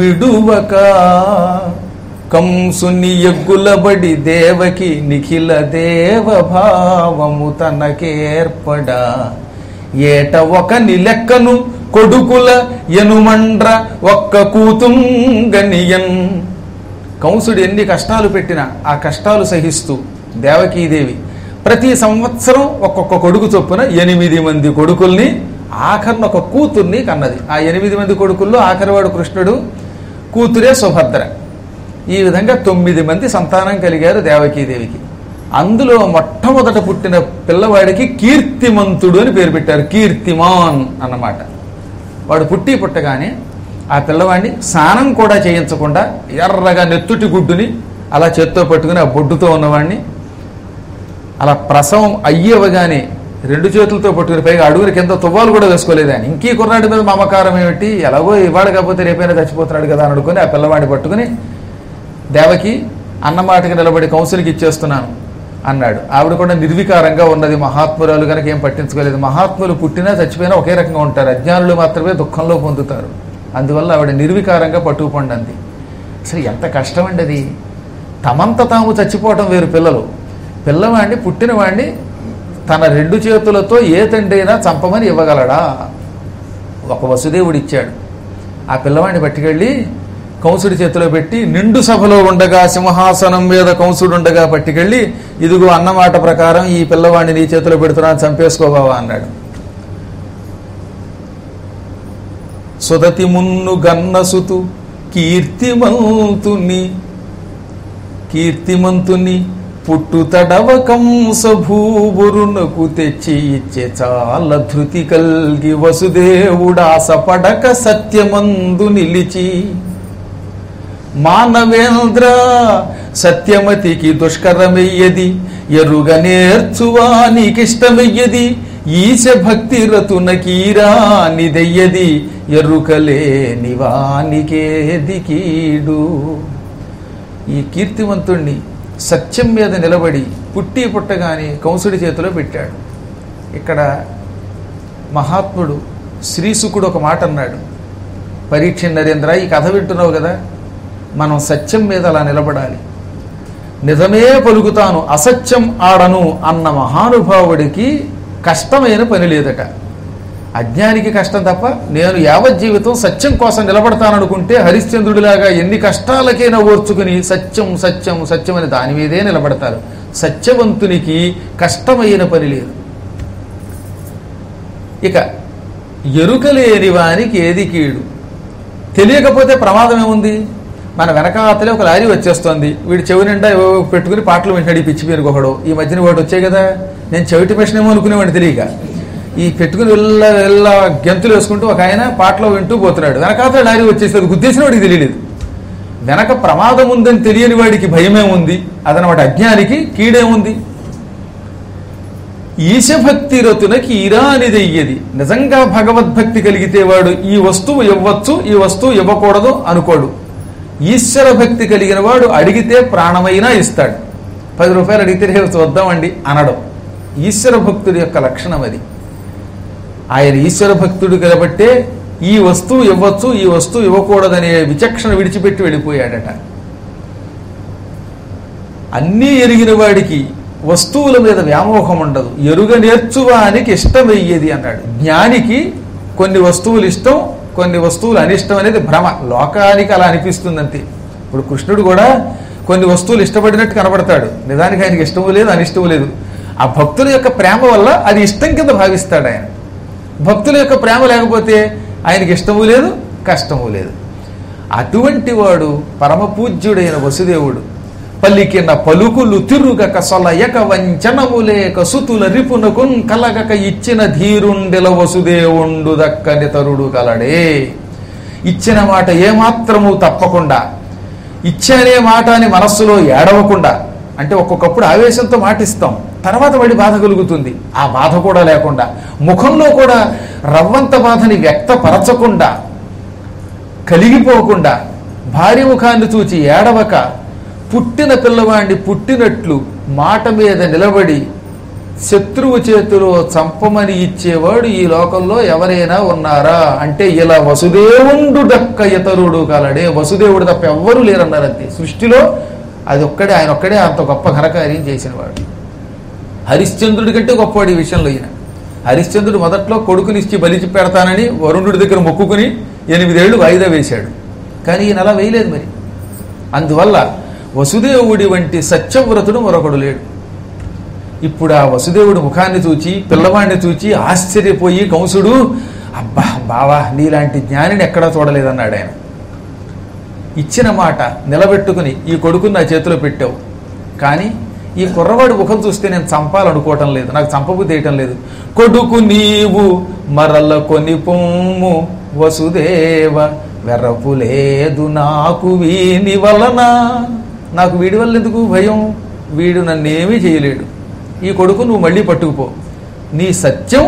విడువక కంసుని ఎగ్గులబడి దేవకి నిఖిల దేవభావము తనకేర్పడ ఏట ఒక నిలెక్కను కొడుకుల ఎనుమండ్ర ఒక్క కూతుంగనియన్. కంసుడు ఎన్ని కష్టాలు పెట్టినా ఆ కష్టాలు సహిస్తూ దేవకీదేవి ప్రతి సంవత్సరం ఒక్కొక్క కొడుకు చొప్పున 8 మంది కొడుకుల్ని ఆఖరిన ఒక కూతుర్ని కన్నది. ఆ 8 మంది కొడుకుల్లో ఆఖరివాడు కృష్ణుడు, కూతురే సుభద్ర. ఈ విధంగా 9 మంది సంతానం కలిగారు దేవకీదేవికి. అందులో మొట్టమొదట పుట్టిన పిల్లవాడికి కీర్తిమంతుడు అని పేరు పెట్టారు. కీర్తిమాన్ అన్నమాట. వాడు పుట్టగానే ఆ పిల్లవాడిని స్నానం కూడా చేయించకుండా ఎర్రగా నెత్తుటి గుడ్డుని అలా చేత్తో పట్టుకుని ఆ బొడ్డుతో ఉన్నవాడిని అలా ప్రసవం అయ్యవగానే 2 చేతులతో పట్టుకుని, పైగా అడుగుని కింద తువ్వాలు కూడా వేసుకోలేదు ఆయన. ఇంకీ కుర్రాడి మీద మమకారం ఏమిటి, ఎలాగో ఇవాడు కాకపోతే రేపైనా చచ్చిపోతున్నాడు కదా అని అనుకుని ఆ పిల్లవాడిని పట్టుకుని దేవకి అన్నమాటకి నిలబడి కంసునికి ఇచ్చేస్తున్నాను అన్నాడు. ఆవిడ కూడా నిర్వికారంగా ఉన్నది, మహాత్మురాలు కనుక ఏం పట్టించుకోలేదు. మహాత్ములు పుట్టినా చచ్చిపోయినా ఒకే రకంగా ఉంటారు, అజ్ఞానులు మాత్రమే దుఃఖంలో పొందుతారు. అందువల్ల ఆవిడ నిర్వికారంగా పట్టుకుపండి. అసలు ఎంత కష్టమండి అది. తమంత తాము చచ్చిపోవటం వేరు. పిల్లవాడిని పుట్టినవాడిని తన 2 చేతులతో ఏ తండ్రి అయినా చంపమని ఇవ్వగలడా? ఒక వసుదేవుడు ఇచ్చాడు. ఆ పిల్లవాడిని పట్టుకెళ్ళి కంసుడి చేతిలో పెట్టి, నిండు సభలో ఉండగా సింహాసనం మీద కంసుడు ఉండగా పట్టుకెళ్ళి, ఇదిగో అన్నమాట ప్రకారం ఈ పిల్లవాడిని నీ చేతిలో పెడుతున్నాను, చంపేసుకోబావా అన్నాడు. సుదతి మున్ను గన్నసుతు కీర్తిమంతుని పుట్టు తడవ కంసభూబురునకు తెచ్చి ఇచ్చే చాల ధృతి కల్గి వసుదేవుడాసపడక సత్యమందు నిలిచి, మానవేంద్ర సత్యమతికి దుష్కరమయ్యది ఎరుగ నేర్చువానికిష్టమయ్యది, ఈశ భక్తి రతునకీరా నిదయ్యది ఎరుకలే నివానికేది కీడు. ఈ కీర్తివంతుణ్ణి సత్యం మీద నిలబడి పుట్టగానే కంసుడి చేతిలో పెట్టాడు. ఇక్కడ మహాత్ముడు శ్రీశుకుడు ఒక మాట అన్నాడు. పరీక్ష నరేంద్ర, ఈ కథ వింటున్నావు కదా, మనం సత్యం మీద అలా నిలబడాలి. నిజమే పలుకుతాను, అసత్యం ఆడను అన్న మహానుభావుడికి కష్టమైన పని లేదట. అజ్ఞానికి కష్టం తప్ప. నేను యావజ్జీవితం సత్యం కోసం నిలబడతాననుకుంటే హరిశ్చంద్రుడిలాగా ఎన్ని కష్టాలకైనా ఓర్చుకుని సత్యం సత్యం సత్యం అని దాని మీదే నిలబడతారు. సత్యవంతునికి కష్టమైన పని లేదు. ఇక ఎరుకలేని వానికి ఏది కీడు. తెలియకపోతే ప్రమాదం ఏముంది? మన వెనకాతలే ఒక లారీ వచ్చేస్తోంది, వీడు చెవి నిండా పెట్టుకుని పాటలు వింటాడు, ఈ పిచ్చి పేరుకు ఒకడు. ఈ మధ్యన వాడు వచ్చాయి కదా, నేను చెవిటి మిషన్ ఏమో అనుకునేవాడు తెలియక. ఈ పెట్టుకుని వెళ్ళ గెంతులు వేసుకుంటూ ఒక ఆయన పాటలో వింటూ పోతున్నాడు, వెనకాతల లారీ వచ్చేసేది, గుద్దేసిన వాడికి తెలియలేదు. వెనక ప్రమాదం ఉందని తెలియని వాడికి భయమేముంది? అదనమాట అజ్ఞానికి కీడేముంది? ఈశభక్తి రతునకి ఇరానిదయ్యది. నిజంగా భగవద్భక్తి కలిగితే వాడు ఈ వస్తువు ఇవ్వచ్చు, ఈ వస్తువు ఇవ్వకూడదు అనుకోడు. ఈశ్వర భక్తి కలిగిన వాడు అడిగితే ప్రాణమైనా ఇస్తాడు. 10 రూపాయలు అడిగితే వద్దామండి అనడం ఈశ్వర భక్తుడి యొక్క లక్షణం అది. ఆయన ఈశ్వర భక్తుడు కాబట్టే ఈ వస్తువు ఇవ్వచ్చు, ఈ వస్తువు ఇవ్వకూడదనే విచక్షణ విడిచిపెట్టి వెళ్ళిపోయాడట. అన్నీ ఎరిగిన వాడికి వస్తువుల మీద వ్యామోహం ఉండదు. ఎరుగ నేర్చువానికి ఇష్టమయ్యేది అన్నాడు. జ్ఞానికి కొన్ని వస్తువులు ఇష్టం, కొన్ని వస్తువులు అనిష్టం అనేది భ్రమ. లోకానికి అలా అనిపిస్తుంది అంతే. ఇప్పుడు కృష్ణుడు కూడా కొన్ని వస్తువులు ఇష్టపడినట్టు కనబడతాడు, నిజానికి ఆయనకి ఇష్టము లేదు, అనిష్టము లేదు. ఆ భక్తుల యొక్క ప్రేమ వల్ల అది ఇష్టం కింద భావిస్తాడు ఆయన. భక్తుల యొక్క ప్రేమ లేకపోతే ఆయనకి ఇష్టము లేదు, కష్టము లేదు. అటువంటి వాడు పరమ పూజ్యుడైన వసుదేవుడు. పల్లికిన పలుకులు తిరుగక సొలయక వంచనము లేక సుతుల రిపునకున్ కలగక ఇచ్చిన ధీరుండెల వసుదేవుండు దక్కని తరుడు కలడే. ఇచ్చిన మాట ఏమాత్రము తప్పకుండా, ఇచ్చనే మాట అని మనస్సులో ఏడవకుండా, అంటే ఒక్కొక్కప్పుడు ఆవేశంతో మాటిస్తాం, తర్వాత వాడి బాధ కలుగుతుంది, ఆ బాధ కూడా లేకుండా, ముఖంలో కూడా రవ్వంత బాధని వ్యక్తపరచకుండా, కలిగిపోకుండా, భార్య ముఖాన్ని చూచి ఏడవక, పుట్టిన పిల్లవాడిని పుట్టినట్లు మాట మీద నిలబడి శత్రువు చేతిలో చంపమని ఇచ్చేవాడు ఈ లోకంలో ఎవరైనా ఉన్నారా అంటే ఇలా వసుదేవుండు దక్క ఇతరుడు కలడే, వసుదేవుడు తప్ప ఎవ్వరూ లేరన్నారు అంతే సృష్టిలో. అది ఒక్కడే, ఆయన ఒక్కడే అంత గొప్ప ఘనకార్యం చేసినవాడు. హరిశ్చంద్రుడి కంటే గొప్పవాడు ఈ విషయంలో. ఈయన హరిశ్చంద్రుడు మొదట్లో కొడుకునిచ్చి బలిచి పెడతానని వరుణుడి దగ్గర మొక్కుకుని 8 ఏళ్ళు వాయిదా వేశాడు. కానీ ఈయన అలా వేయలేదు మరి. అందువల్ల వసుదేవుడి వంటి సత్యవ్రతుడు మరొకడు లేడు. ఇప్పుడు ఆ వసుదేవుడు ముఖాన్ని చూచి, పిల్లవాడిని చూచి ఆశ్చర్యపోయి కంసుడు, అబ్బా బావా నీలాంటి జ్ఞానిని ఎక్కడా చూడలేదన్నాడు ఆయన. ఇచ్చిన మాట నిలబెట్టుకుని ఈ కొడుకుని నా చేతిలో పెట్టావు, కానీ ఈ కుర్రవాడి ముఖం చూస్తే నేను చంపాలనుకోవటం లేదు, నాకు చంపబుద్ధి వేయటం లేదు. కొడుకు నీవు మరల కొని పొమ్ము వసుదేవ వెర్రపు లేదు నాకు వీని వలన. నాకు వీడి వల్ల ఎందుకు భయం, వీడు నన్నేమీ చేయలేడు. ఈ కొడుకు నువ్వు మళ్ళీ పట్టుకుపో. నీ సత్యం,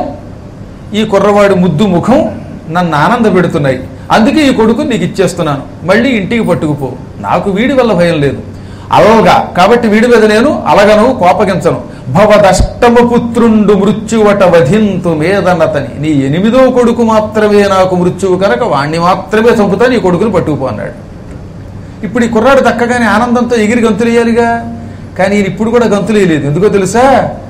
ఈ కుర్రవాడి ముద్దు ముఖం నన్ను ఆనంద పెడుతున్నాయి, అందుకే ఈ కొడుకు నీకు ఇచ్చేస్తున్నాను, మళ్ళీ ఇంటికి పట్టుకుపో. నాకు వీడి వల్ల భయం లేదు. అలగా కాబట్టి వీడి మీద నేను అలగను, కోపగించను. భవదష్టమ పుత్రుండు మృత్యువట వధింతు మేదన్నతని. నీ 8వ కొడుకు మాత్రమే నాకు మృత్యువు కనుక వాణ్ణి మాత్రమే చంపుతాను, ఈ కొడుకుని పట్టుకుపో అన్నాడు. ఇప్పుడు ఈ కుర్రాడు దక్కగానే ఆనందంతో ఎగిరి గంతులేయాలిగా. కానీ ఈయన ఇప్పుడు కూడా గంతులేయలేదు. ఎందుకో తెలుసా?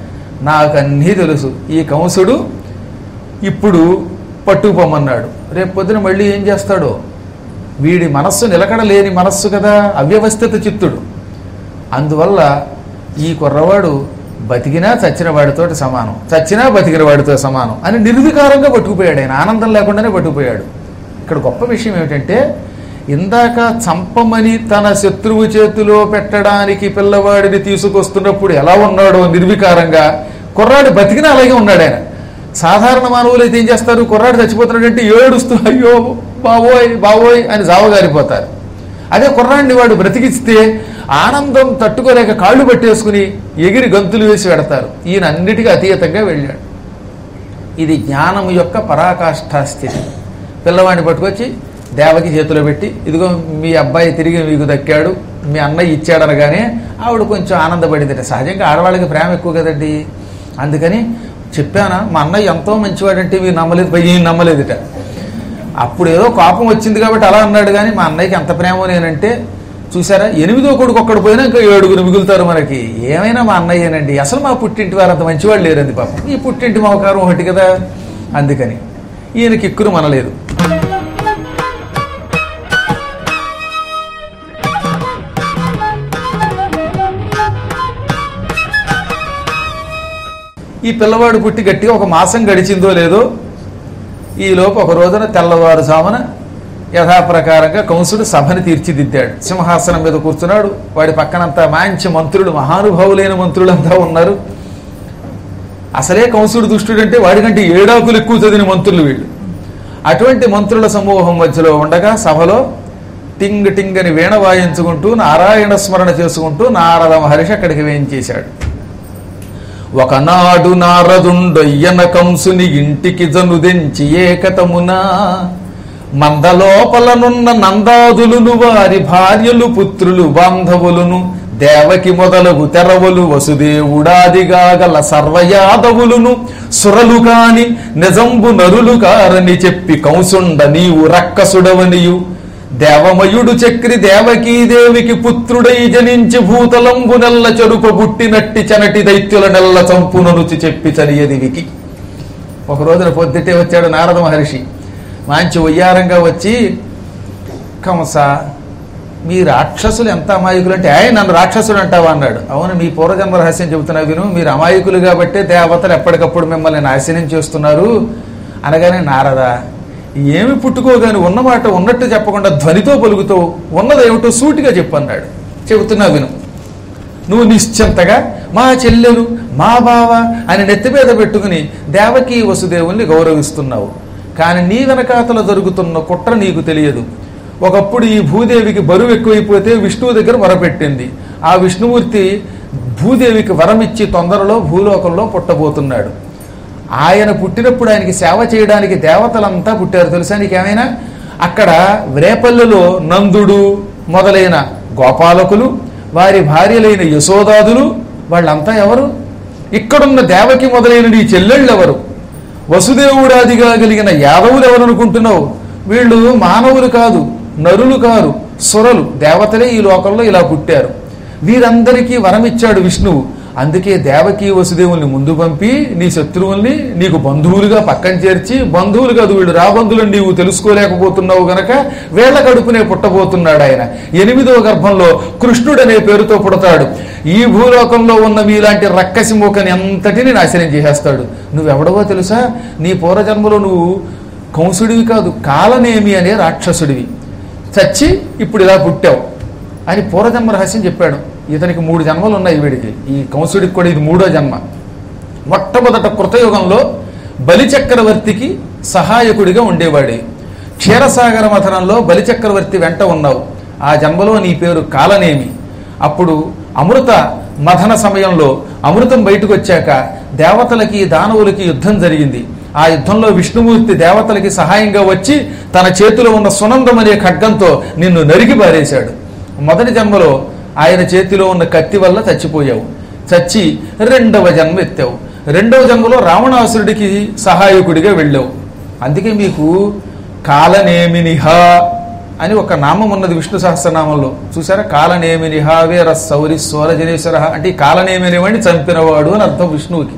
నాకన్నీ తెలుసు. ఈ కంసుడు ఇప్పుడు పట్టుకుపోమన్నాడు, రేపు పొద్దున మళ్ళీ ఏం చేస్తాడో. వీడి మనస్సు నిలకడలేని మనస్సు కదా, అవ్యవస్థిత చిత్తుడు. అందువల్ల ఈ కుర్రవాడు బతికినా చచ్చిన వాడితో సమానం, చచ్చినా బతికిన వాడితో సమానం అని నిర్వికారంగా పట్టుకుపోయాడు. ఆయన ఆనందం లేకుండానే పట్టుకుపోయాడు. ఇక్కడ గొప్ప విషయం ఏమిటంటే, ఇందాక చంపమని తన శత్రువు చేతిలో పెట్టడానికి పిల్లవాడిని తీసుకొస్తున్నప్పుడు ఎలా ఉన్నాడో నిర్వికారంగా, కుర్రాడు బతికినా అలాగే ఉన్నాడు ఆయన. సాధారణ మానవులు అయితే ఏం చేస్తారు, కుర్రాడు చచ్చిపోతున్నాడంటే ఏడుస్తూ అయ్యో బావోయ్ బావోయ్ అని జావగారిపోతారు. అదే కుర్రాడిని వాడు బ్రతికిస్తే ఆనందం తట్టుకోలేక కాళ్ళు పట్టేసుకుని ఎగిరి గంతులు వేసి పెడతారు. ఈయన అన్నిటికీ అతీతంగా వెళ్ళాడు. ఇది జ్ఞానం యొక్క పరాకాష్ఠాస్థితి. పిల్లవాడిని పట్టుకొచ్చి దేవకి చేతిలో పెట్టి, ఇదిగో మీ అబ్బాయి తిరిగి మీకు దక్కాడు, మీ అన్నయ్య ఇచ్చాడనగానే ఆవిడ కొంచెం ఆనందపడిందట. సహజంగా ఆడవాళ్ళకి ప్రేమ ఎక్కువ కదండి. అందుకని చెప్పానా మా అన్నయ్య ఎంతో మంచివాడంటే మీరు నమ్మలేదు, పై నమ్మలేదుట. అప్పుడు ఏదో కోపం వచ్చింది కాబట్టి అలా అన్నాడు. కానీ మా అన్నయ్యకి ఎంత ప్రేమో నేనంటే, చూసారా 8వ కొడుకు ఒక్కడు పోయినా ఇంకా 7 మిగులుతారు మనకి. ఏమైనా మా అన్నయ్యేనండి, అసలు మా పుట్టింటి వారు అంత మంచివాళ్ళు లేరండి పాపం, ఈ పుట్టింటి మమకారం ఒకటి కదా. అందుకని ఈయన కిక్కురు మనలేదు. ఈ పిల్లవాడు పుట్టి గట్టిగా 1 మాసం గడిచిందో లేదో, ఈలోపు ఒక రోజున తెల్లవారుజామున యథాప్రకారంగా కంసుడు సభని తీర్చిదిద్దాడు. సింహాసనం మీద కూర్చున్నాడు. వాడి పక్కనంతా మంచి మంత్రులు, మహానుభావులైన మంత్రులంతా ఉన్నారు. అసలే కంసుడు దుష్టుడంటే వాడికంటే 7 ఆకులు ఎక్కువ చదివిన మంత్రులు వీళ్ళు. అటువంటి మంత్రుల సమూహం మధ్యలో ఉండగా సభలో టింగ్ టింగ్ అని వీణ వాయించుకుంటూ నారాయణ స్మరణ చేసుకుంటూ నారద మహర్షి అక్కడికి వేయించేశాడు. ఒకనాడు నారదుండొయ్యన కంసుని ఇంటికి జనుదెంచి ఏకతమున మందలోపలనున్న నందాదులును వారి భార్యలు పుత్రులు బాంధవులును దేవకి మొదలగు తెరవులు వసుదేవుడాదిగా గల సర్వయాదవులును సురలు కాని నిజంబు నరులు కారని చెప్పి కంసుండ నీవు రక్కసుడవనియు దేవమయుడు చక్రి దేవకీదేవికి పుత్రుడై జనించి భూతలంబు నెల్ల చెరుప బుట్టినట్టి చనటి దైత్యుల నెల్ల చంపుననుచి చెప్పి చనియదివికి. ఒక రోజున పొద్దుటే వచ్చాడు నారద మహర్షి. మంచి ఉయ్యారంగా వచ్చి, కంస మీ రాక్షసులు ఎంత అమాయకులు అంటే, నన్ను రాక్షసుడు అంటావా అన్నాడు. అవును, మీ పూర్వజన్మ రహస్యం చెబుతున్నా విను. మీరు అమాయకులు కాబట్టే దేవతలు ఎప్పటికప్పుడు మిమ్మల్ని నాశనం చేస్తున్నారు అనగానే, నారద ఏమి పుట్టుకోగాని ఉన్నమాట ఉన్నట్టు చెప్పకుండా ధ్వనితో పలుకుతూ ఉన్నదేమిటో సూటిగా చెప్పన్నాడు. చెబుతున్నా విను. నువ్వు నిశ్చింతగా మా చెల్లెలు మా బావ అని నెత్తిమీద పెట్టుకుని దేవకీ వసుదేవుల్ని గౌరవిస్తున్నావు. కానీ నీ వెనకాతల జరుగుతున్న కుట్ర నీకు తెలియదు. ఒకప్పుడు ఈ భూదేవికి బరువు ఎక్కువైపోతే విష్ణువు దగ్గర మొరపెట్టింది. ఆ విష్ణుమూర్తి భూదేవికి వరమిచ్చి తొందరలో భూలోకంలో పుట్టబోతున్నాడు. ఆయన పుట్టినప్పుడు ఆయనకి సేవ చేయడానికి దేవతలంతా పుట్టారు. తెలుసా నీకేమైనా? అక్కడ రేపల్లెలో నందుడు మొదలైన గోపాలకులు, వారి భార్యలైన యశోదాదులు, వాళ్ళంతా ఎవరు? ఇక్కడున్న దేవకి మొదలైన నీ చెల్లెళ్ళు ఎవరు? వసుదేవుడాదిగా కలిగిన యాదవులు ఎవరు అనుకుంటున్నావు? వీళ్ళు మానవులు కాదు, నరులు కారు, సురలు, దేవతలే ఈ లోకంలో ఇలా పుట్టారు. వీరందరికీ వరమిచ్చాడు విష్ణువు. అందుకే దేవకి వసుదేవుల్ని ముందు పంపి నీ శత్రువుల్ని నీకు బంధువులుగా పక్కన చేర్చి, బంధువులు కాదు వీళ్ళు రాబంధువులను నీవు తెలుసుకోలేకపోతున్నావు గనక వేళ్ల కడుపునే పుట్టబోతున్నాడు ఆయన. 8వ గర్భంలో కృష్ణుడు అనే పేరుతో పుడతాడు. ఈ భూలోకంలో ఉన్న మీలాంటి రక్కసి మూకని అంతటిని నాశనం చేసేస్తాడు. నువ్వెవడవో తెలుసా? నీ పూర్వజన్మలో నువ్వు కంసుడివి కాదు, కాలనేమి అనే రాక్షసుడివి. చచ్చి ఇప్పుడు ఇలా పుట్టావు అని పూర్వజన్మ రహస్యం చెప్పాడు. ఇతనికి 3 జన్మలు ఉన్నాయి వీడికి. ఈ కంసుడికి కూడా ఇది 3వ జన్మ. మొట్టమొదట కృతయుగంలో బలిచక్రవర్తికి సహాయకుడిగా ఉండేవాడే. క్షీరసాగర మథనంలో బలిచక్రవర్తి వెంట ఉన్నావు. ఆ జన్మలో నీ పేరు కాలనేమి. అప్పుడు అమృత మథన సమయంలో అమృతం బయటకు వచ్చాక దేవతలకి దానవులకి యుద్ధం జరిగింది. ఆ యుద్ధంలో విష్ణుమూర్తి దేవతలకి సహాయంగా వచ్చి తన చేతిలో ఉన్న సునందం అనే ఖడ్గంతో నిన్ను నరికి పారేశాడు. మొదటి జన్మలో ఆయన చేతిలో ఉన్న కత్తి వల్ల చచ్చిపోయావు. చచ్చి 2వ జన్మ ఎత్తావు. 2వ జన్మలో రావణాసురుడికి సహాయకుడిగా వెళ్ళావు. అందుకే మీకు కాలనేమినిహ అని ఒక నామం ఉన్నది విష్ణు సహస్రనామంలో. చూసారా? కాలనేమినిహ వీర సౌరి సోరజనేశ్వర అంటే ఈ కాలనేమినివాడిని చంపినవాడు అని అర్థం విష్ణువుకి.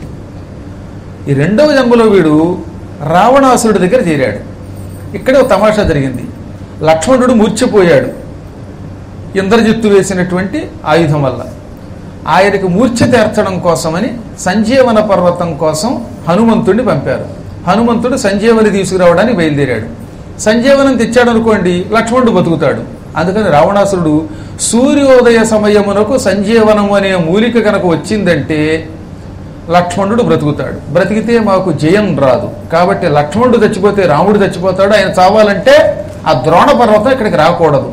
ఈ 2వ జన్మలో వీడు రావణాసురుడి దగ్గర చేరాడు. ఇక్కడే ఒక తమాషా జరిగింది. లక్ష్మణుడు మూర్ఛపోయాడు ఇంద్రజిత్తు వేసినటువంటి ఆయుధం వల్ల. ఆయనకు మూర్ఛ తీర్చడం కోసమని సంజీవన పర్వతం కోసం హనుమంతుడిని పంపారు. హనుమంతుడు సంజీవని తీసుకురావడానికి బయలుదేరాడు. సంజీవనం తెచ్చాడు అనుకోండి, లక్ష్మణుడు బతుకుతాడు. అందుకని రావణాసురుడు సూర్యోదయ సమయమునకు సంజీవనం అనే మూలిక కనుక వచ్చిందంటే లక్ష్మణుడు బ్రతుకుతాడు. బ్రతికితే మాకు జయం రాదు. కాబట్టి లక్ష్మణుడు చచ్చిపోతే రాముడు చచ్చిపోతాడు. ఆయన చావాలంటే ఆ ద్రోణ పర్వతం ఇక్కడికి రాకూడదు.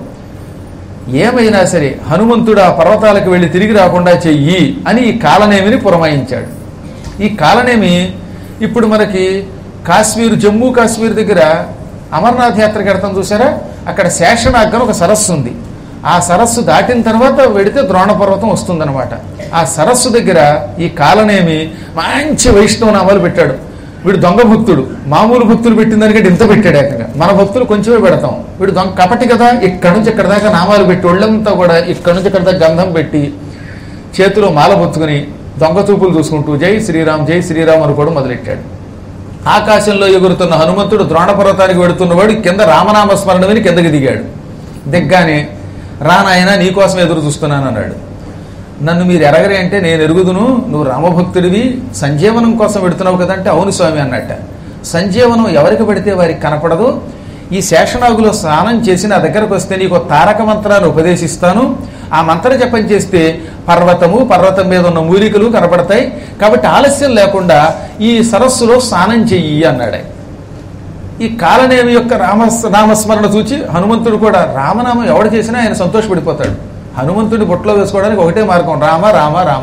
ఏమైనా సరే హనుమంతుడు ఆ పర్వతాలకు వెళ్ళి తిరిగి రాకుండా చెయ్యి అని ఈ కాలనేమిని పురమాయించాడు. ఈ కాలనేమి ఇప్పుడు మనకి కాశ్మీర్, జమ్మూ కాశ్మీర్ దగ్గర అమర్నాథ్ యాత్రకి వెడతాం చూసారా? అక్కడ శేషనాగ్ ఒక సరస్సు ఉంది. ఆ సరస్సు దాటిన తర్వాత వెడితే ద్రోణ పర్వతం వస్తుందన్నమాట. ఆ సరస్సు దగ్గర ఈ కాలనేమి మంచి వైష్ణవ నామాలు పెట్టాడు. వీడు దొంగ భక్తుడు. మామూలు భక్తులు పెట్టిన దానికంటే ఇంత పెట్టాడు ఏకంగా. మన భక్తులు కొంచెమే పెడతాం. వీడు దొంగ కపటి కదా, ఇక్కడ నుంచి ఇక్కడ దాకా నామాలు పెట్టి ఒళ్ళంతా కూడా ఇక్కడ నుంచి ఇక్కడ దాకా గంధం పెట్టి చేతిలో మాల పొత్తుకుని దొంగ చూపులు చూసుకుంటూ జై శ్రీరామ్ జై శ్రీరామ్ అనుకోవడం మొదలెట్టాడు. ఆకాశంలో ఎగురుతున్న హనుమంతుడు ద్రోణ పర్వతానికి వెడుతున్నవాడు కింద రామనామ స్మరణ విని కిందకి దిగాడు. దిగ్గానే రానాయన నీకోసం ఎదురు చూస్తున్నాను అన్నాడు. నన్ను మీరు ఎరగరే అంటే నేను ఎరుగుదును, నువ్వు రామభక్తుడివి, సంజీవనం కోసం పెడుతున్నావు కదంటే అవును స్వామి అన్నట్ట. సంజీవనం ఎవరికి పెడితే వారికి కనపడదు. ఈ శేషనాగులో స్నానం చేసి నా దగ్గరకు వస్తే నీకు తారక మంత్రాన్ని ఉపదేశిస్తాను. ఆ మంత్ర జపం చేస్తే పర్వతం మీద ఉన్న మూలికలు కనపడతాయి. కాబట్టి ఆలస్యం లేకుండా ఈ సరస్సులో స్నానం చెయ్యి అన్నాడు. ఈ కాలనేమి యొక్క నామస్మరణ చూచి హనుమంతుడు కూడా రామనామం ఎవడు చేసినా ఆయన సంతోషపడిపోతాడు. హనుమంతుడిని బొట్లో వేసుకోవడానికి ఒకటే మార్గం, రామ రామ రామ.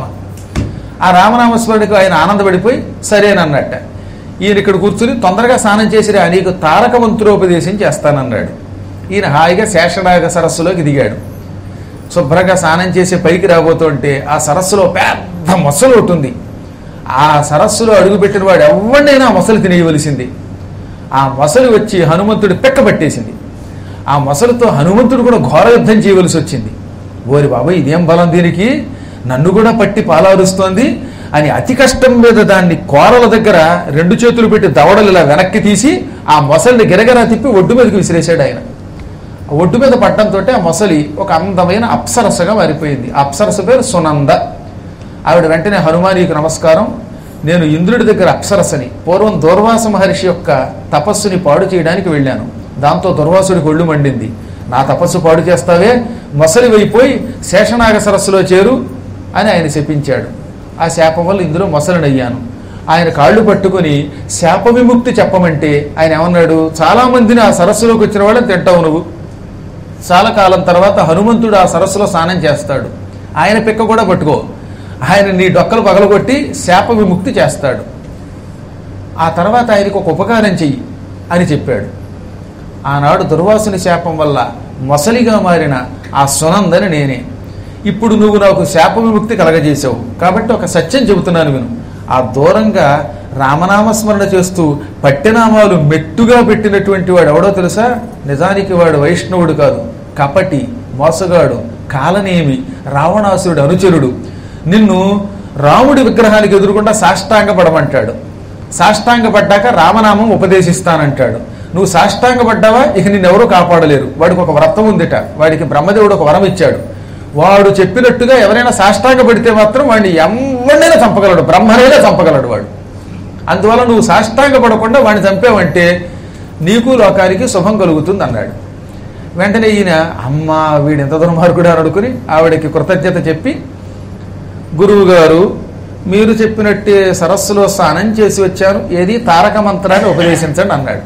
ఆ రామనామస్మరణకు ఆయన ఆనందపడిపోయి సరేనన్నట్ట. ఈయన ఇక్కడ కూర్చుని తొందరగా స్నానం చేసిరా, నీకు తారక మంత్రోపదేశం చేస్తానన్నాడు. ఈయన హాయిగా శేషనాగ సరస్సులోకి దిగాడు. శుభ్రంగా స్నానం చేసి పైకి రాబోతుంటే ఆ సరస్సులో పెద్ద మొసలు ఉంటుంది. ఆ సరస్సులో అడుగుపెట్టిన వాడు ఎవరినైనా ఆ మొసలు తినేయవలసింది. ఆ మొసలు వచ్చి హనుమంతుడి పెక్క పట్టేసింది. ఆ మొసలుతో హనుమంతుడు కూడా ఘోర యుద్ధం చేయవలసి వచ్చింది. ఓరి బాబాయ్ ఇదేం బలం దీనికి, నన్ను కూడా పట్టి పాలారుస్తోంది అని అతి కష్టం మీద దాన్ని కోరల దగ్గర 2 చేతులు పెట్టి దవడలు ఇలా వెనక్కి తీసి ఆ మొసలిని గిరగిరా తిప్పి ఒడ్డు మీదకి విసిరేశాడు ఆయన. ఒడ్డు మీద పట్టడంతో ఆ మొసలి ఒక అందమైన అప్సరసగా మారిపోయింది. ఆ అప్సరస పేరు సునంద. ఆవిడ వెంటనే హనుమానికి నమస్కారం, నేను ఇంద్రుడి దగ్గర అప్సరసని, పూర్వం దుర్వాస మహర్షి యొక్క తపస్సుని పాడు చేయడానికి వెళ్ళాను. దాంతో దుర్వాసుడికి ఒళ్ళు మండింది. నా తపస్సు పాడు చేస్తావే, మొసలి వైపోయి శేషనాగ సరస్సులో చేరు అని ఆయన శపించాడు. ఆ శాపం వల్ల ఇందులో మొసలినయ్యాను. ఆయన కాళ్ళు పట్టుకుని శాప విముక్తి చెప్పమంటే ఆయన ఏమన్నాడు, చాలా మందిని ఆ సరస్సులోకి వచ్చిన వాళ్ళని తింటావు నువ్వు. చాలా కాలం తర్వాత హనుమంతుడు ఆ సరస్సులో స్నానం చేస్తాడు. ఆయన పిక్క కూడా పట్టుకో, ఆయన నీ డొక్కలు పగలగొట్టి శాప విముక్తి చేస్తాడు. ఆ తర్వాత ఆయనకు ఒక ఉపకారం చెయ్యి అని చెప్పాడు. ఆనాడు దుర్వాసుని శాపం వల్ల మొసలిగా మారిన ఆ సునందని నేనే. ఇప్పుడు నువ్వు నాకు శాప విముక్తి కలగజేశావు కాబట్టి ఒక సత్యం చెబుతున్నాను విను. ఆ దూరంగా రామనామస్మరణ చేస్తూ పట్టెనామాలు మెట్టుగా పెట్టినటువంటి వాడు ఎవడో తెలుసా? నిజానికి వాడు వైష్ణవుడు కాదు, కపటి, మోసగాడు, కాలనేమి, రావణాసురుడు అనుచరుడు. నిన్ను రాముడి విగ్రహానికి ఎదురుకుండా సాష్టాంగ పడమంటాడు. సాష్టాంగ పడ్డాక రామనామం ఉపదేశిస్తానంటాడు. నువ్వు సాష్టాంగ పడ్డావా, ఇక నిన్నెవరూ కాపాడలేరు. వాడికి ఒక వ్రతం ఉందిట, వాడికి బ్రహ్మదేవుడు ఒక వరం ఇచ్చాడు. వాడు చెప్పినట్టుగా ఎవరైనా సాష్టాంగ పడితే మాత్రం వాడిని ఎవరినైనా చంపగలడు, బ్రహ్మనైనా చంపగలడు వాడు. అందువల్ల నువ్వు సాష్టాంగ పడకుండా వాడిని చంపావంటే నీకు లోకానికి శుభం కలుగుతుంది అన్నాడు. వెంటనే ఈయన అమ్మ వీడు ఎంత దుర్మార్గుడు అని అనుకుని ఆవిడకి కృతజ్ఞత చెప్పి, గురువు గారు మీరు చెప్పినట్టే సరస్సులో స్నానం చేసి వచ్చాను, ఏది తారక మంత్రాన్ని ఉపదేశించండి అన్నాడు.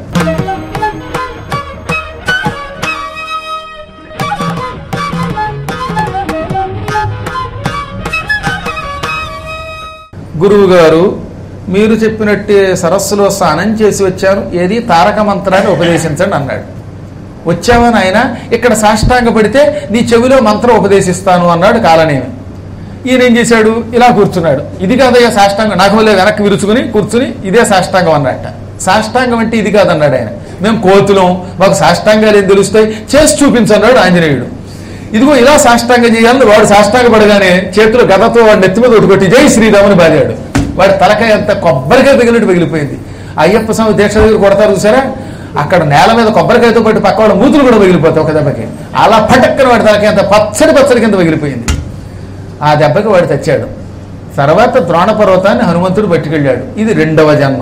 గురువు గారు మీరు చెప్పినట్టే సరస్సులో స్నానం చేసి వచ్చాను, ఏది తారక మంత్రాన్ని ఉపదేశించండి అన్నాడు. వచ్చావని ఆయన ఇక్కడ సాష్టాంగ పడితే నీ చెవిలో మంత్రం ఉపదేశిస్తాను అన్నాడు కాలనేమి. ఈయన ఏం చేశాడు, ఇలా కూర్చున్నాడు. ఇది కాదయ్యా సాష్టాంగం, నాకు వల్లే వెనక్కి విరుచుకుని కూర్చుని ఇదే సాష్టాంగం అన్నట్ట. సాష్టాంగం అంటే ఇది కాదన్నాడు ఆయన. మేము కోతులం, మాకు సాష్టాంగాలు ఏం తెలుస్తాయి, చేసి చూపించన్నాడు ఆంజనేయుడు. ఇదిగో ఇలా సాష్టాంగం చేయాలని వాడు సాష్టాంగ పడగానే చేతిలో గదతో వాడు నెత్తి మీద ఒట్టుకొట్టి జై శ్రీరాముని బాగాడు. వాడి తలకాయ అంత కొబ్బరికాయ తగిలినట్టు పగిలిపోయింది. అయ్యప్ప స్వామి దీక్ష దగ్గర కొడతారు చూసారా, అక్కడ నేల మీద కొబ్బరికాయతో పాటు పక్క వాళ్ళ మూతులు కూడా పగిలిపోతాయి ఒక దెబ్బకి. అలా పటక్కన వాడి తలకాయ అంత పచ్చడి కింద పగిలిపోయింది. ఆ దెబ్బకి వాడు తెచ్చాడు. తర్వాత ద్రోణ పర్వతాన్ని హనుమంతుడు పట్టుకెళ్ళాడు. ఇది 2వ జన్మ.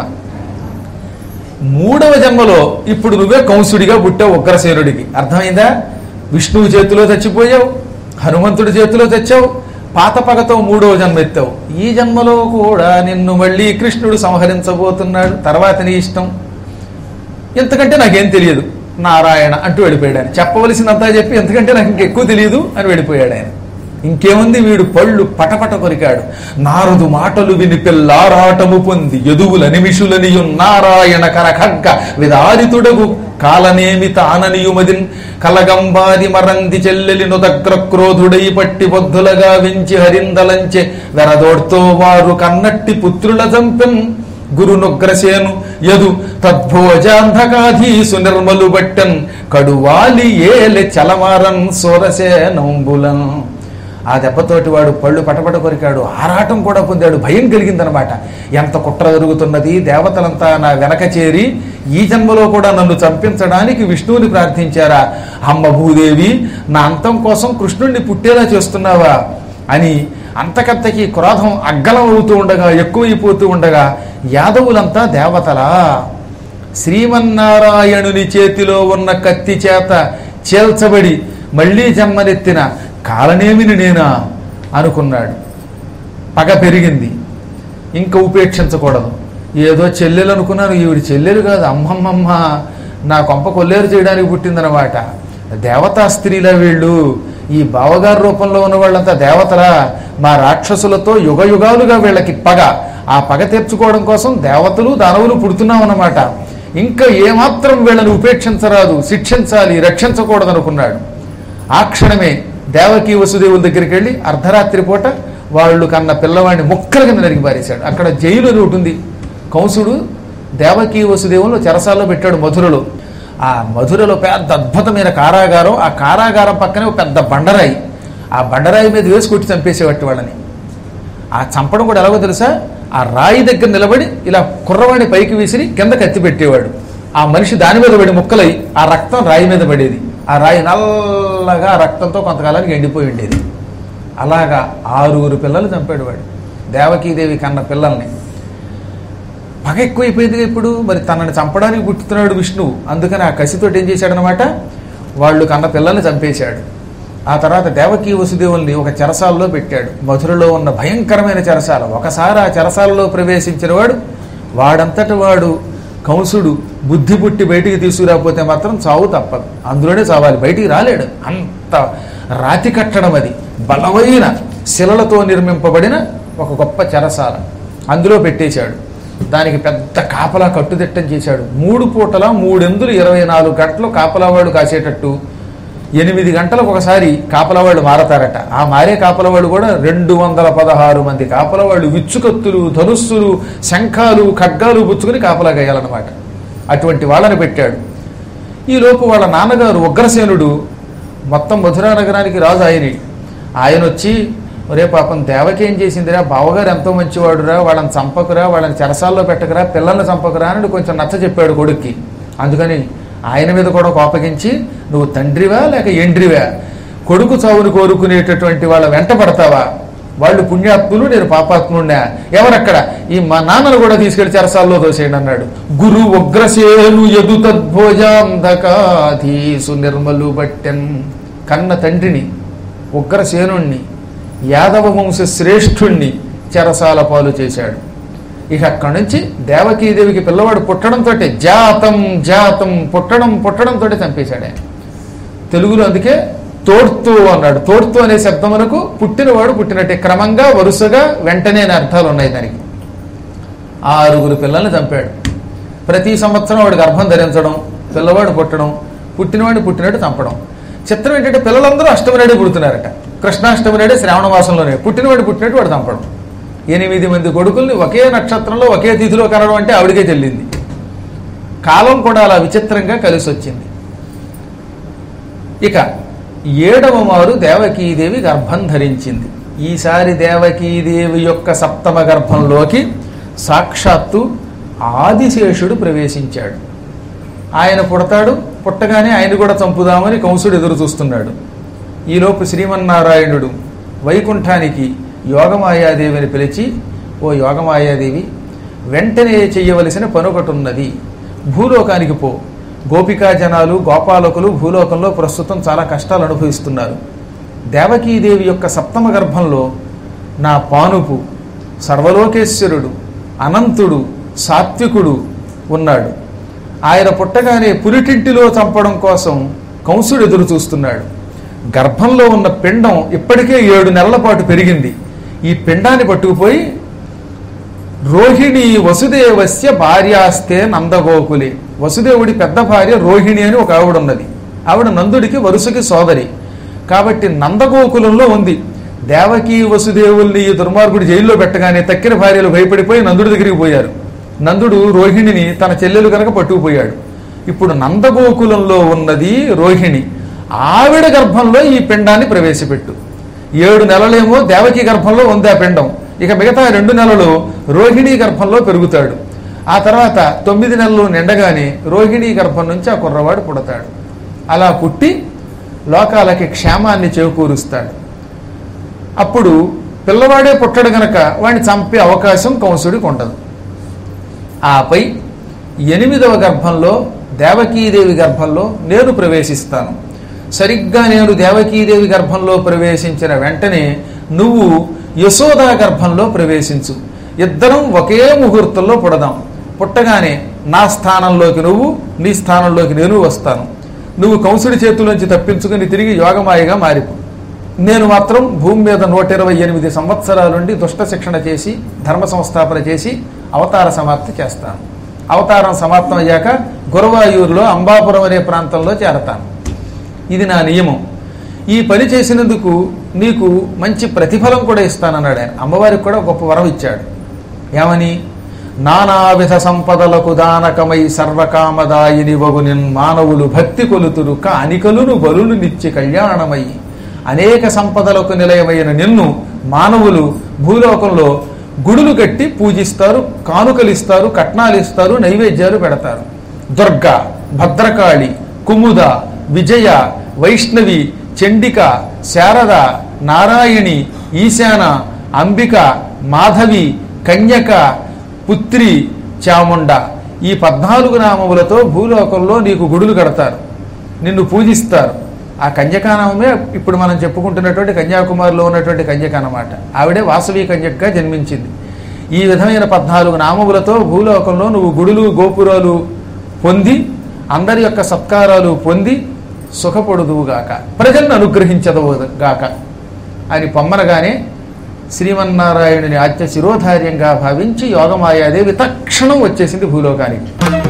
3వ జన్మలో ఇప్పుడు నువ్వే కంసుడిగా పుట్టావు ఉగ్రసేనుడికి. అర్థమైందా? విష్ణువు చేతిలో చచ్చిపోయావు, హనుమంతుడి చేతిలో తెచ్చావు, పాత పగతో 3వ జన్మ ఎత్తావు. ఈ జన్మలో కూడా నిన్ను మళ్ళీ కృష్ణుడు సంహరించబోతున్నాడు. తర్వాత నీ ఇష్టం, ఎంతకంటే నాకేం తెలియదు నారాయణ అంటూ వెళ్ళిపోయాడు ఆయన. చెప్పవలసిందంతా చెప్పి ఎంతకంటే నాకు ఇంకెక్కువ తెలియదు అని వెళ్ళిపోయాడు ఆయన. ఇంకేముంది, వీడు పళ్ళు పటపట కొరికాడు. నారదు మాటలు విని పిల్లారాటము పొంది యదువుల నిమిషులనియు నారాయణ కరఖగ్గ విదారితుడగు కాలనేమి తాననియుమదిన్ కలగంబాది మరంది చెల్లెలి నుదగ్ర క్రోధుడై పట్టి బొద్ధులగా వించి హరిందలంచె వెరదోడ్తో వారు కన్నట్టి పుత్రుల జంపెన్ గురునుగ్రసేను యదు తద్భోజాంధకాధీసు నిర్మలు బట్టన్ కడువాలి ఏలె చలమారన్ సోరసేనంబులం. ఆ దెబ్బతోటి వాడు పళ్ళు పటపట కొరికాడు, ఆరాటం కూడా పొందాడు, భయం కలిగిందనమాట. ఎంత కుట్ర జరుగుతున్నది, దేవతలంతా నా వెనక చేరి ఈ జన్మలో కూడా నన్ను చంపించడానికి విష్ణువుని ప్రార్థించారా? అమ్మ భూదేవి, నా అంతం కోసం కృష్ణుణ్ణి పుట్టేలా చేస్తున్నావా అని అంతకంతకి క్రోధం అగ్గలం అవుతూ ఉండగా, ఎక్కువైపోతూ ఉండగా యాదవులంతా దేవతలా శ్రీమన్నారాయణుని చేతిలో ఉన్న కత్తి చేత చేల్చబడి మళ్లీ జన్మనెత్తిన కాలనేమిని నేనా అనుకున్నాడు. పగ పెరిగింది, ఇంకా ఉపేక్షించకూడదు. ఏదో చెల్లెలు అనుకున్నాను, ఈవిడి చెల్లెలు కాదు, అమ్మమ్మమ్మ నా కొంప కొల్లేరు చేయడానికి పుట్టిందనమాట. దేవతా స్త్రీల వీళ్ళు, ఈ బావగారు రూపంలో ఉన్న వాళ్ళంతా దేవతలా. మా రాక్షసులతో యుగ యుగాలుగా వీళ్ళకి పగ, ఆ పగ తీర్చుకోవడం కోసం దేవతలు దానవులు పుడుతున్నాం అన్నమాట. ఇంకా ఏమాత్రం వీళ్ళని ఉపేక్షించరాదు, శిక్షించాలి, రక్షించకూడదు అనుకున్నాడు. ఆ క్షణమే దేవకీ వసుదేవుల దగ్గరికి వెళ్ళి అర్ధరాత్రి పూట వాళ్ళు కన్న పిల్లవాడిని ముక్కల కింద నరికి పారేశాడు. అక్కడ జైలు అని ఒకటి ఉంది. కంసుడు దేవకీ వసుదేవులను చెరసాల్లో పెట్టాడు మధురలో. ఆ మధురలో పెద్ద అద్భుతమైన కారాగారం, ఆ కారాగారం పక్కనే ఒక పెద్ద బండరాయి, ఆ బండరాయి మీద వేసి కొట్టి చంపేసేవాటి వాళ్ళని. ఆ చంపడం కూడా ఎలాగో తెలుసా, ఆ రాయి దగ్గర నిలబడి ఇలా కుర్రవాడిని పైకి విసిరి కింద కత్తి పెట్టేవాడు. ఆ మనిషి దాని మీద పడి ముక్కలై ఆ రక్తం రాయి మీద పడేది. ఆ రాయి నల్లగా రక్తంతో కొంతకాలానికి ఎండిపోయి ఉండేది. అలాగా 6 పిల్లలు చంపాడు వాడు, దేవకీదేవి కన్న పిల్లల్ని. పగ ఎక్కువైపోయింది ఇప్పుడు, మరి తనని చంపడానికి పుట్టుతున్నాడు విష్ణువు. అందుకని ఆ కసితోటి ఏం చేశాడనమాట, వాళ్ళు కన్న పిల్లల్ని చంపేశాడు. ఆ తర్వాత దేవకీ వసుదేవుల్ని ఒక చెరసాలలో పెట్టాడు, మధురలో ఉన్న భయంకరమైన చెరసాల. ఒకసారి ఆ చెరసాలలో ప్రవేశించిన వాడంతట వాడు కంసుడు బుద్ధి పుట్టి బయటికి తీసుకురాకపోతే మాత్రం చావు తప్పదు, అందులోనే చావాలి, బయటికి రాలేడు. అంత రాతి కట్టడం అది, బలమైన శిలలతో నిర్మింపబడిన ఒక గొప్ప చెరసాల. అందులో పెట్టేశాడు. దానికి పెద్ద కాపలా కట్టుదిట్టం చేశాడు. 3 పూటల 3 ఎందులు 24 గంటలు కాపలా వాడు కాసేటట్టు 8 గంటలకు ఒకసారి కాపలవాళ్ళు మారతారట. ఆ మారే కాపలవాళ్ళు కూడా 216 మంది కాపలవాళ్ళు విచ్చుకత్తులు, ధనుస్సులు, శంఖాలు, ఖడ్గాలు పుచ్చుకుని కాపలా గాయాలన్నమాట. అటువంటి వాళ్ళని పెట్టాడు. ఈలోపు వాళ్ళ నాన్నగారు ఉగ్రసేనుడు మొత్తం మధురా నగరానికి రాజు ఆయన వచ్చి, ఒరే పాపం దేవకి ఏం చేసిందిరా, బావగారు ఎంతో మంచివాడురా, వాళ్ళని చంపకురా, వాళ్ళని చెరసాల్లో పెట్టకురా, పిల్లల్ని చంపకురా అని కొంచెం నచ్చ చెప్పాడు కొడుక్కి. అందుకని ఆయన మీద కూడా కోపగించి, నువ్వు తండ్రివా లేక ఎండ్రివా, కొడుకు చావుని కోరుకునేటటువంటి వాళ్ళ వెంట పడతావా, వాళ్ళు పుణ్యాత్ములు నేను పాపాత్ముడినా, ఎవరక్కడ, ఈ మా నాన్నను కూడా తీసుకెళ్లి చెరసాల్లో తోసేయండి అన్నాడు. గురు ఉగ్రసేను యదు తద్భోజాంధకాధీసు నిర్మలు బట్టెన్, కన్న తండ్రిని ఉగ్రసేనుణ్ణి యాదవ వంశ శ్రేష్ఠుణ్ణి చెరసాల పాలు చేశాడు. ఇక అక్కడి నుంచి దేవకీదేవికి పిల్లవాడు పుట్టడంతో జాతం జాతం పుట్టడంతో చంపేశాడు ఆయన. తెలుగులో అందుకే తోడ్తూ అన్నాడు. తోడ్తూ అనే శబ్దమునకు పుట్టినవాడు పుట్టినట్టే, క్రమంగా వరుసగా వెంటనే అనే అర్థాలు ఉన్నాయి దానికి. 6 పిల్లల్ని చంపాడు. ప్రతి సంవత్సరం వాడు గర్భం ధరించడం, పిల్లవాడు పుట్టడం, పుట్టినవాడిని పుట్టినట్టు చంపడం. చిత్రం ఏంటంటే పిల్లలందరూ అష్టమి నాడే పుడుతున్నారట. కృష్ణాష్టమి నాడే శ్రావణ మాసంలోనే పుట్టినవాడు పుట్టినట్టు వాడు చంపడం. 8 మంది కొడుకుల్ని ఒకే నక్షత్రంలో ఒకే తిథిలో కనడం అంటే ఆవిడికే చెల్లింది. కాలం కూడా అలా విచిత్రంగా కలిసి వచ్చింది. ఇక 7వ మారు దేవకీదేవి గర్భం ధరించింది. ఈసారి దేవకీదేవి యొక్క 7వ గర్భంలోకి సాక్షాత్తు ఆదిశేషుడు ప్రవేశించాడు. ఆయన పుడతాడు. పుట్టగానే ఆయన కూడా చంపుదామని కంసుడు ఎదురు చూస్తున్నాడు. ఈలోపు శ్రీమన్నారాయణుడు వైకుంఠానికి యోగమాయాదేవిని పిలిచి, ఓ యోగమాయాదేవి, వెంటనే చెయ్యవలసిన పని ఒకటి ఉన్నది, భూలోకానికి పో. గోపికా జనాలు, గోపాలకులు భూలోకంలో ప్రస్తుతం చాలా కష్టాలు అనుభవిస్తున్నారు. దేవకీదేవి యొక్క 7వ గర్భంలో నా పానుపు సర్వలోకేశ్వరుడు, అనంతుడు, సాత్వికుడు ఉన్నాడు. ఆయన పుట్టగానే పురిటింటిలో చంపడం కోసం కంసుడు ఎదురు చూస్తున్నాడు. గర్భంలో ఉన్న పిండం ఇప్పటికే 7 నెలల పాటు పెరిగింది. ఈ పిండాన్ని పట్టుకుపోయి రోహిణి వసుదేవస్య భార్యాస్తే నందగోకులే, వసుదేవుడి పెద్ద భార్య రోహిణి అని ఒక ఆవిడ ఉన్నది. ఆవిడ నందుడికి వరుసకి సోదరి కాబట్టి నందగోకులంలో ఉంది. దేవకీ వసుదేవుల్ని ఈ దుర్మార్గుడు జైల్లో పెట్టగానే తక్కిన భార్యలు భయపడిపోయి నందుడి దగ్గరికి పోయారు. నందుడు రోహిణిని తన చెల్లెలు కనుక పట్టుకుపోయాడు. ఇప్పుడు నందగోకులంలో ఉన్నది రోహిణి. ఆవిడ గర్భంలో ఈ పిండాన్ని ప్రవేశపెట్టు. 7 నెలలేమో దేవకీ గర్భంలో ఉంది ఆ పిండం. ఇక మిగతా 2 నెలలు రోహిణీ గర్భంలో పెరుగుతాడు. ఆ తర్వాత 9 నెలలు నిండగానే రోహిణీ గర్భం నుంచి ఆ కుర్రవాడు పుడతాడు. అలా పుట్టి లోకాలకి క్షేమాన్ని చేకూరుస్తాడు. అప్పుడు పిల్లవాడే పుట్టడు గనక వాడిని చంపే అవకాశం కంసుడికి ఉండదు. ఆపై 8వ గర్భంలో దేవకీదేవి గర్భంలో నేను ప్రవేశిస్తాను. సరిగ్గా నేను దేవకీదేవి గర్భంలో ప్రవేశించిన వెంటనే నువ్వు యశోదా గర్భంలో ప్రవేశించు. ఇద్దరం ఒకే ముహూర్తంలో పుడదాం. పుట్టగానే నా స్థానంలోకి నువ్వు, నీ స్థానంలోకి నేను వస్తాను. నువ్వు కంసుడి చేతుల్లోంచి తప్పించుకుని తిరిగి యోగమాయగా మారిపో. నేను మాత్రం భూమి మీద 128 సంవత్సరాలుండి దుష్ట శిక్షణ చేసి ధర్మ సంస్థాపన చేసి అవతార సమాప్తి చేస్తాను. అవతారం సమాప్తం అయ్యాక గురువాయూరులో అంబాపురం అనే ప్రాంతంలో చేరతాను. ఇది నా నియమం. ఈ పని చేసినందుకు నీకు మంచి ప్రతిఫలం కూడా ఇస్తానన్నాడు ఆయన. అమ్మవారికి కూడా గొప్ప వరం ఇచ్చాడు. ఏమని? నానావిధ సంపదలకు దానకమై సర్వకామదాయిని వగు మానవులు భక్తి కొలుతురు కానికలును బలులు నిత్య కళ్యాణమై. అనేక సంపదలకు నిలయమైన నిన్ను మానవులు భూలోకంలో గుడులు కట్టి పూజిస్తారు, కానుకలిస్తారు, కట్నాలు ఇస్తారు, నైవేద్యాలు పెడతారు. దుర్గ, భద్రకాళి, కుముద, విజయ, వైష్ణవి, చండిక, శారద, నారాయణి, ఈశాన, అంబిక, మాధవి, కన్యక, పుత్రి, చాముండ ఈ 14 నామములతో భూలోకంలో నీకు గుడులు కడతారు, నిన్ను పూజిస్తారు. ఆ కన్యకానామే ఇప్పుడు మనం చెప్పుకుంటున్నటువంటి కన్యాకుమారిలో ఉన్నటువంటి కన్యక అన్నమాట. ఆవిడే వాసవి కన్యకగా జన్మించింది. ఈ విధమైన 14 నామములతో భూలోకంలో నువ్వు గుడులు గోపురాలు పొంది అందరి యొక్క సత్కారాలు పొంది సుఖపడుదువుగాక, ప్రజలను అనుగ్రహించదువుగాక అని పొమ్మనగానే శ్రీమన్నారాయణుని ఆజ్ఞ శిరోధార్యంగా భావించి యోగమాయాదేవి తక్షణం వచ్చేసింది భూలోకానికి.